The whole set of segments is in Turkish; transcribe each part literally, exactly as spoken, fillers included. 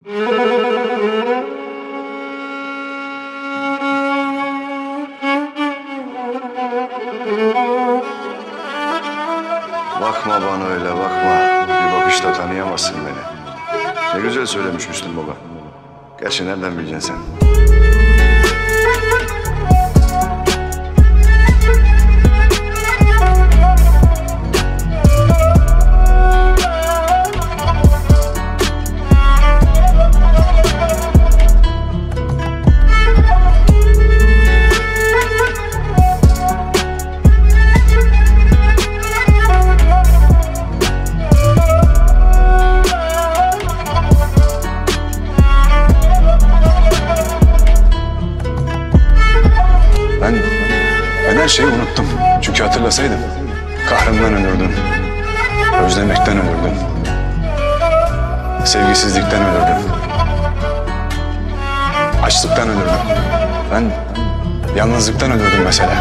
Bakma bana öyle, bakma. Bir bakışta tanıyamazsın beni. Ne güzel söylemiş Müslüm Baba. Gerçi nereden bileceksin sen? Ben, ben her şeyi unuttum. Çünkü hatırlasaydım kahrımdan ölürdüm. Özlemekten ölürdüm. Sevgisizlikten ölürdüm. Açlıktan ölürdüm. Ben yalnızlıktan ölürdüm mesela.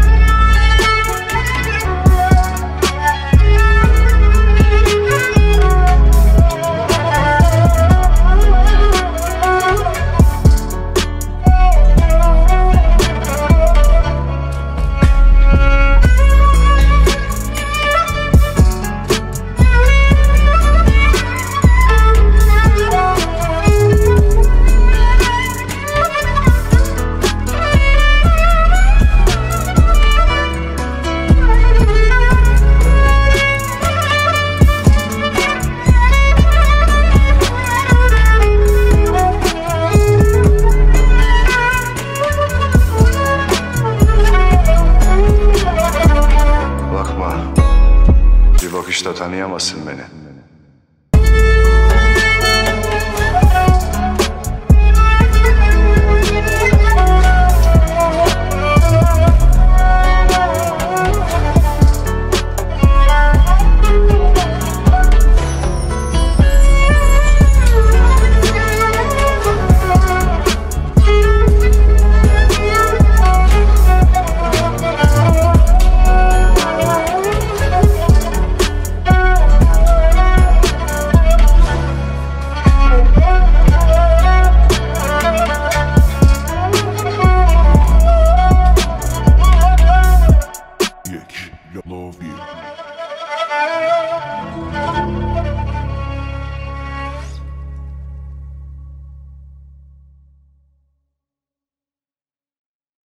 Bir bakışta tanıyamazsın beni. Your love,